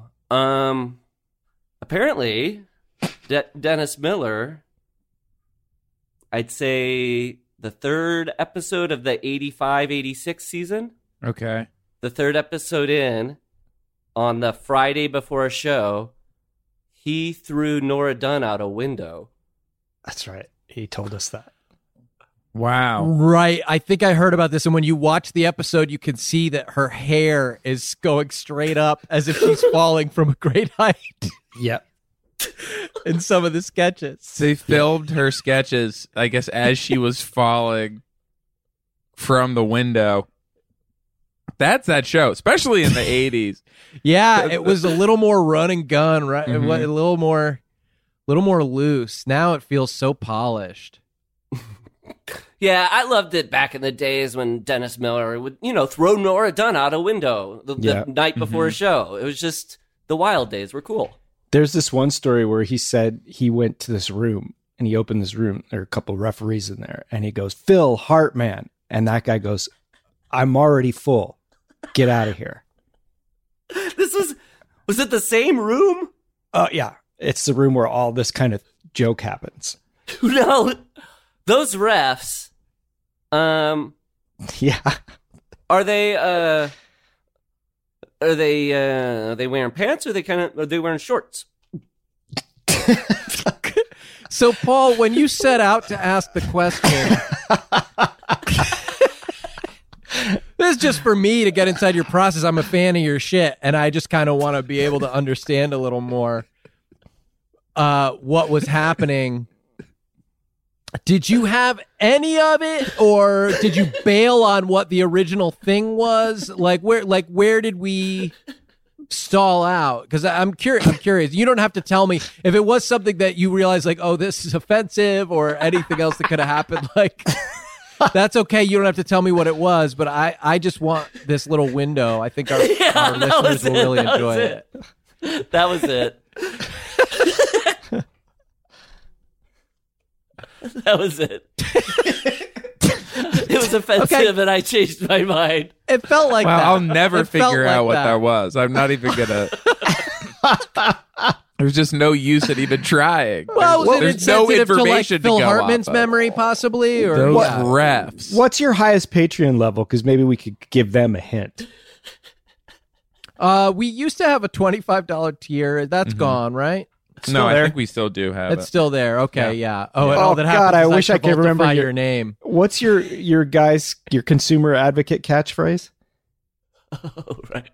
apparently, Dennis Miller. I'd say the 3rd episode of the 85-86 season. Okay. The 3rd episode in, on the Friday before a show. He threw Nora Dunn out a window. That's right. He told us that. Wow. Right. I think I heard about this. And when you watch the episode, you can see that her hair is going straight up as if she's falling from a great height. Yep. In some of the sketches. They filmed her sketches, I guess, as she was falling from the window. That's that show, especially in the 80s. Yeah, it was a little more run and gun, right? A little more loose. Now it feels so polished. Yeah, I loved it back in the days when Dennis Miller would, throw Nora Dunn out a window the night before a show. It was just the wild days were cool. There's this one story where he said he went to this room and he opened this room. There are a couple referees in there, and he goes, "Phil Hartman," and that guy goes, "I'm already full. Get out of here." Was it the same room? Yeah. It's the room where all this kind of joke happens. No, those refs, yeah. Are they wearing pants or are they wearing shorts? So, Paul, when you set out to ask the question, this is just for me to get inside your process. I'm a fan of your shit, and I just kind of want to be able to understand a little more what was happening. Did you have any of it, or did you bail on what the original thing was? Where did we stall out? Because I'm curious. You don't have to tell me if it was something that you realized, like, oh, this is offensive, or anything else that could have happened. Like, that's okay. You don't have to tell me what it was, but I just want this little window. I think our listeners will really enjoy it. That was it. That was it. It was offensive, and I changed my mind. It felt like that. I'll never figure out what that was. I'm not even gonna. There's just no use in even trying. Well, there's no information to, like, Phil Hartman's memory, possibly, or those refs. What's your highest Patreon level? Because maybe we could give them a hint. We used to have a $25 tier. That's gone, right? No, I think we still do have it. It's still there. Okay, yeah. Oh, and oh all that God, I wish I could remember your name. What's your consumer advocate catchphrase? Oh, right.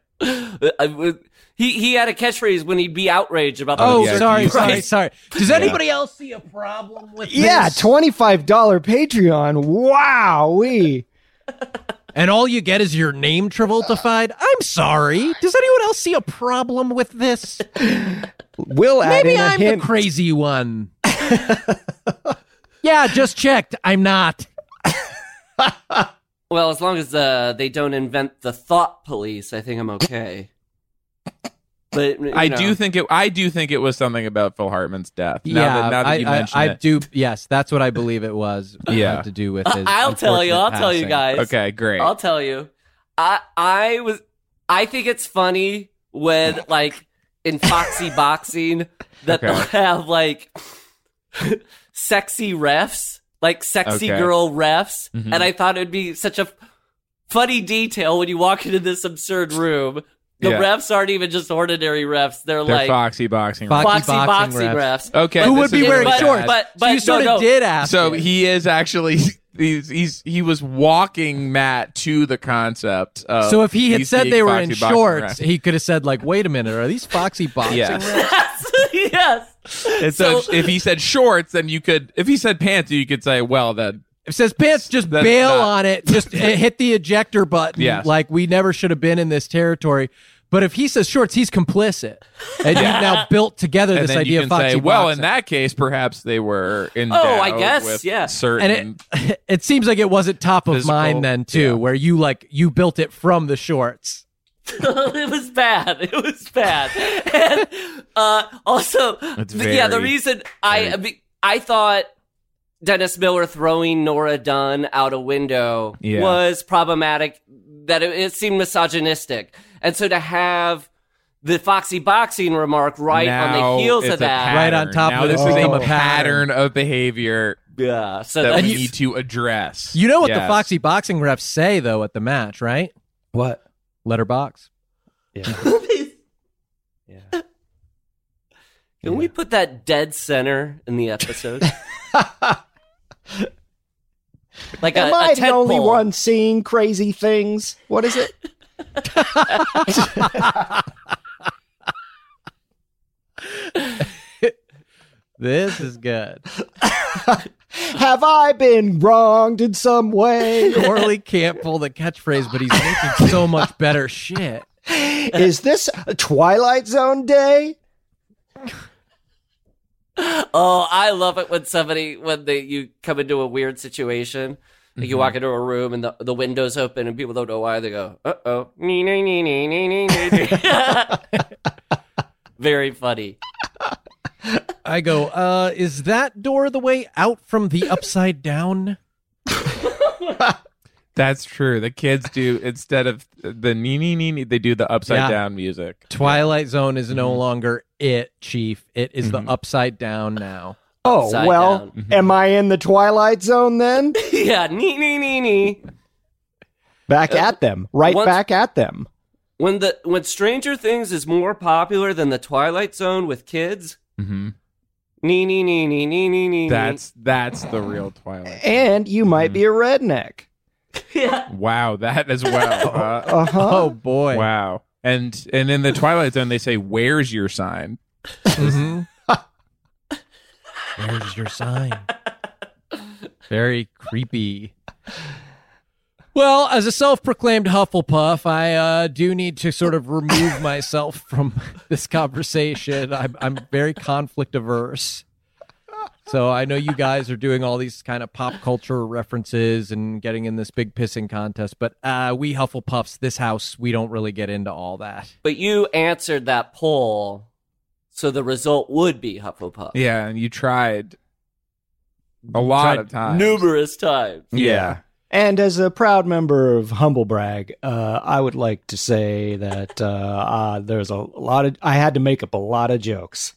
He had a catchphrase when he'd be outraged about the sorry. Does anybody else see a problem with this? Yeah, $25 Patreon. Wow-wee. And all you get is your name Travolta-fied? I'm sorry. Does anyone else see a problem with this? We'll add Maybe in a I'm hint. the crazy one. Yeah, just checked. I'm not. Well, as long as they don't invent the thought police, I think I'm okay. But I do think it was something about Phil Hartman's death. Now that you mention it. do. Yes, that's what I believe it was. Had to do with his. I'll tell you guys. Okay, great. I'll tell you. I think it's funny when like in Foxy Boxing that they'll have like sexy refs, like sexy girl refs, and I thought it'd be such a funny detail when you walk into this absurd room. The refs aren't even just ordinary refs. They're like Foxy Boxing refs. Okay. Who would be wearing shorts? But so you sort of did ask. So he is actually he was walking Matt to the concept of so if he had said they were in shorts, he could have said like, wait a minute, are these Foxy Boxing refs? Yes. And so if he said shorts, then you could, if he said pants, you could say, well, then. If it says pants, just bail on it. Just hit the ejector button. Yes. Like we never should have been in this territory. But if he says shorts, he's complicit. And you've now built together this idea of Foxy Boxing. Well, in that case, perhaps they were endowed I guess, with certain... And it seems like it wasn't top of mind then, too, where you built it from the shorts. It was bad. And also, the reason I thought Dennis Miller throwing Nora Dunn out a window was problematic, that it seemed misogynistic. And so to have the Foxy Boxing remark on the heels of that. Right on top of this is a pattern of behavior so that we need to address. You know what the Foxy Boxing refs say, though, at the match, right? What? Letterbox. Yeah. Can we put that dead center in the episode? Like Am I the only one seeing crazy things? What is it? This is good. Have I been wronged in some way? Corley can't pull the catchphrase, but he's making so much better shit. Is this a Twilight Zone day? Oh, I love it when you come into a weird situation. Like you walk into a room and the window's open and people don't know why. They go, uh-oh. Very funny. I go, is that door the way out from the upside down? That's true. The kids do, instead of the nee, they do the upside down music. Twilight Zone is no longer it, Chief. It is the upside down now. Oh, upside down. Am I in the Twilight Zone then? Yeah, nee. Back at them. Back at them. When Stranger Things is more popular than the Twilight Zone with kids, nee. That's the real Twilight. And you might be a redneck. Yeah. Wow, that as well. Oh boy. Wow. And in the Twilight Zone, they say, "Where's your sign?" Where's your sign? Very creepy. Well, as a self-proclaimed Hufflepuff, I do need to sort of remove myself from this conversation. I'm very conflict averse. So I know you guys are doing all these kind of pop culture references and getting in this big pissing contest, but we Hufflepuffs, this house, we don't really get into all that. But you answered that poll, so the result would be Hufflepuff. Yeah, and you tried a lot of times. Numerous times. Yeah. And as a proud member of Humblebrag, I would like to say that there's a lot of... I had to make up a lot of jokes.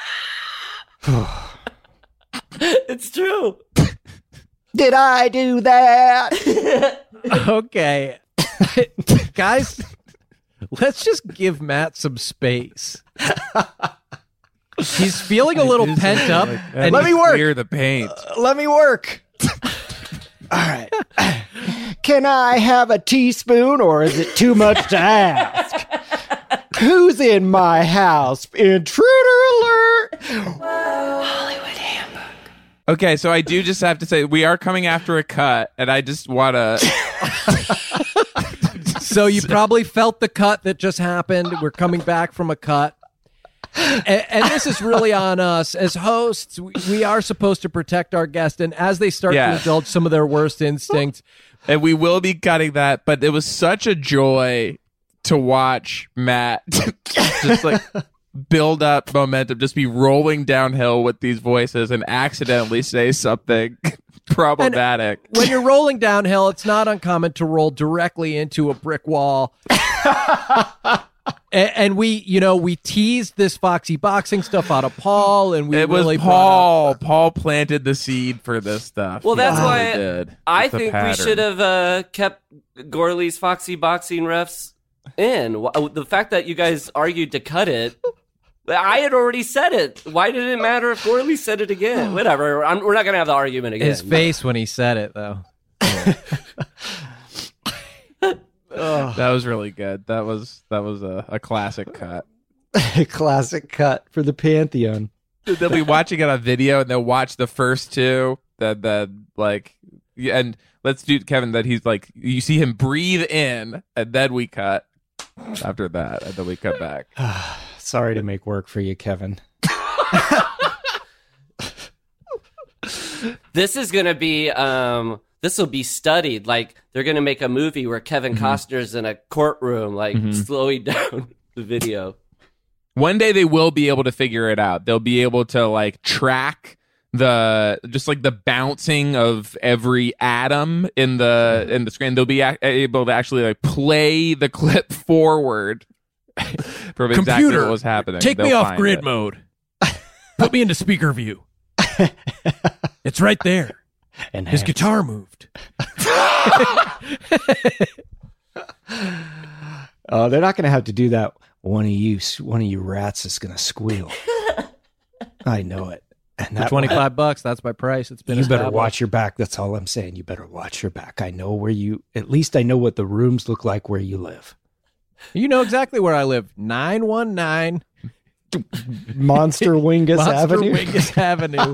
It's true. Did I do that? Okay. Guys, let's just give Matt some space. He's feeling a little pent up. And let me work. Clear the paint. Let me work. All right. Can I have a teaspoon, or is it too much to ask? Who's in my house? Intruder alert! Hollywood Handbook. Okay, so I do just have to say, we are coming after a cut, and I just want to... So you probably felt the cut that just happened. We're coming back from a cut. And this is really on us. As hosts, we are supposed to protect our guests, and as they start to indulge some of their worst instincts... And we will be cutting that, but it was such a joy to watch Matt just like build up momentum, just be rolling downhill with these voices and accidentally say something problematic. And when you're rolling downhill, it's not uncommon to roll directly into a brick wall. And we teased this Foxy Boxing stuff out of Paul, and it was Paul. Paul planted the seed for this stuff. Well, that's why I think we should have kept Gorley's Foxy Boxing refs in. The fact that you guys argued to cut it, I had already said it. Why did it matter if Gorley said it again? Whatever. We're not going to have the argument again. His face when he said it, though. That was really good. That was a classic cut. A classic cut for the Pantheon. They'll be watching it on video, and they'll watch the first two. And let's do Kevin. That he's like, you see him breathe in, and then we cut. After that, and then we cut back. Sorry to make work for you, Kevin. This is gonna be this will be studied. Like, they're going to make a movie where Kevin Costner's in a courtroom, like, slowing down the video. One day they will be able to figure it out. They'll be able to, like, track the bouncing of every atom in the screen. They'll be able to actually, like, play the clip forward from exactly what was happening. Take me off grid mode. Put me into speaker view. It's right there. And his guitar moved. Oh, they're not going to have to do that. One of you rats is going to squeal. I know it. And for $25, that's my price. It's been. You better watch your back. That's all I'm saying. You better watch your back. I know at least I know what the rooms look like where you live. You know exactly where I live. 919 Monster Wingus Avenue. Wingus Avenue.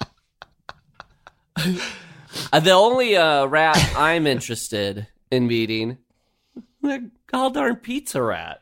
The only rat I'm interested in meeting, the goddamn pizza rat.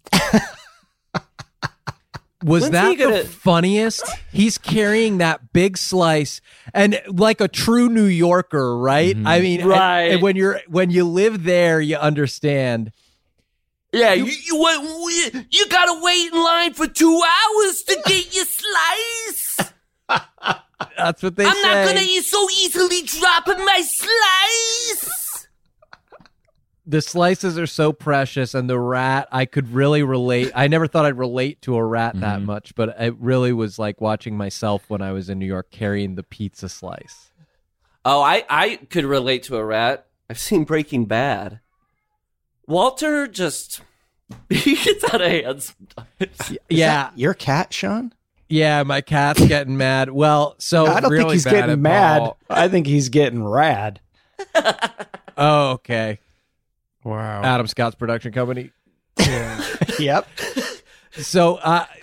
Was that the funniest? He's carrying that big slice, and like a true New Yorker, right? I mean, right. And when you live there, you understand. Yeah, you gotta wait in line for 2 hours to get your slice. That's what they say. I'm not gonna so easily drop my slice. The slices are so precious, and the rat, I could really relate. I never thought I'd relate to a rat that much, but it really was like watching myself when I was in New York carrying the pizza slice. Oh, I could relate to a rat. I've seen Breaking Bad. Walter just, he gets out of hand sometimes. Yeah. Your cat, Sean? Yeah, my cat's getting mad. Well, so I don't think he's getting mad. Paul. I think he's getting rad. Oh, okay. Wow. Adam Scott's production company. Yeah. Yep. So,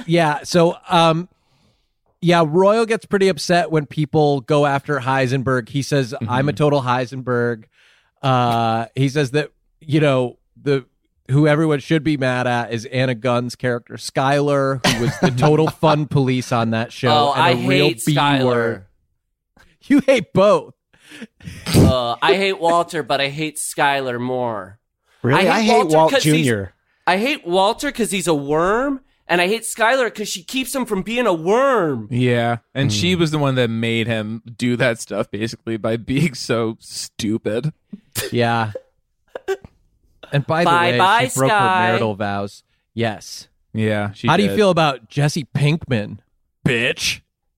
Royal gets pretty upset when people go after Heisenberg. He says, I'm a total Heisenberg. He says that, who everyone should be mad at is Anna Gunn's character, Skylar, who was the total fun police on that show. Oh, and I hate Skylar. You hate both. I hate Walter, but I hate Skylar more. Really? I hate Walt Jr. I hate Walter because he's a worm, and I hate Skylar because she keeps him from being a worm. Yeah, and she was the one that made him do that stuff, basically, by being so stupid. Yeah. And by the way, she broke her marital vows. Yes. Yeah, How do you feel about Jesse Pinkman, bitch?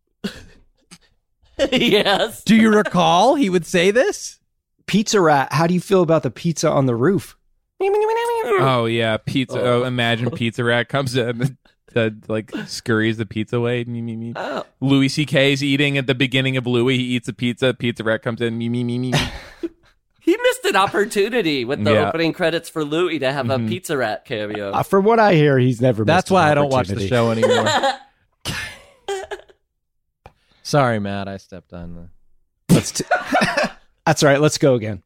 Yes. Do you recall he would say this? Pizza rat, how do you feel about the pizza on the roof? Oh, yeah. Pizza. Oh, imagine Pizza Rat comes in and scurries the pizza away. Oh. Louis C.K.'s eating at the beginning of Louis. He eats a pizza. Pizza Rat comes in. He missed an opportunity with the opening credits for Louis to have a Pizza Rat cameo. From what I hear, he's never missed That's why I don't watch the show anymore. Sorry, Matt. I stepped on the... That's all right. Let's go again.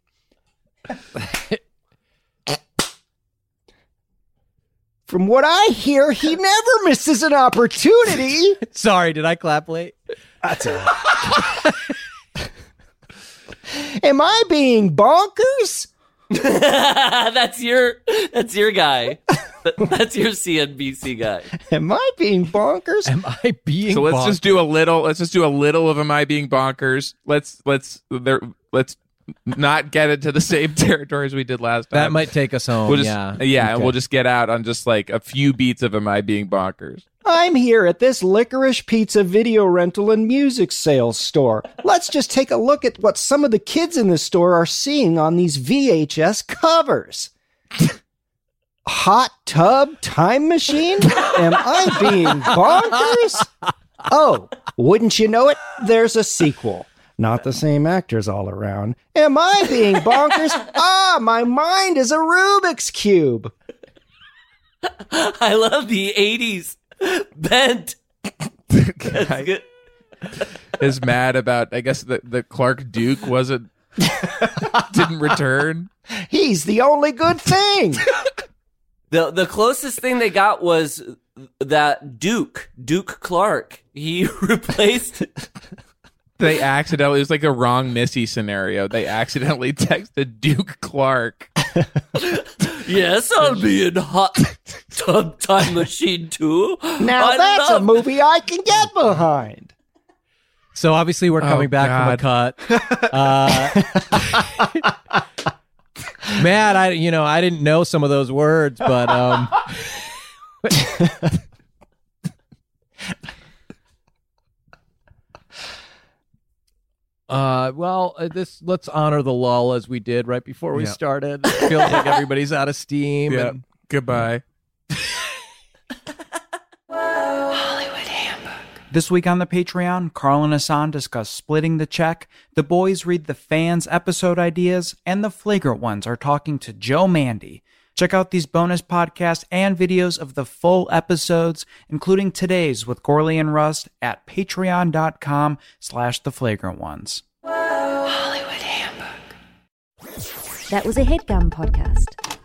From what I hear, he never misses an opportunity. Sorry, did I clap late? That's all right. Am I being bonkers? That's your guy. That's your CNBC guy. Am I being bonkers? Am I being So let's bonkers? just do a little. Let's just do a little of Am I Being Bonkers? Let's not get into the same territory as we did last time. That might take us home. We'll just, Okay. and we'll just get out on just like a few beats of Am I Being Bonkers? I'm here at this Licorice Pizza video rental and music sales store. Let's just take a look at what some of the kids in the store are seeing on these VHS covers. Hot Tub Time Machine? Am I being bonkers? Oh, wouldn't you know it? There's a sequel. Not the same actors all around. Am I being bonkers? My mind is a Rubik's Cube. I love the 80s bent. That's good. Is mad about, I guess, the Clark Duke didn't return. He's the only good thing. The closest thing they got was that Duke Clark. He replaced. They accidentally, it was like a wrong Missy scenario. They accidentally texted Duke Clark. Yes, I'll be in Hot Tub Time Machine too. Now that's a movie I can get behind. So obviously we're coming back from a cut. Matt, I didn't know some of those words, but let's honor the lull as we did right before we started. It feels like everybody's out of steam. Yeah. And Goodbye. Hollywood Handbook. This week on the Patreon, Carl and Hassan discuss Splitting the Check, the boys read the fans' episode ideas, and the flagrant ones are talking to Joe Mandy. Check out these bonus podcasts and videos of the full episodes, including today's with Gorley and Rust at patreon.com/theflagrantones. Hollywood Handbook. That was a HeadGum podcast.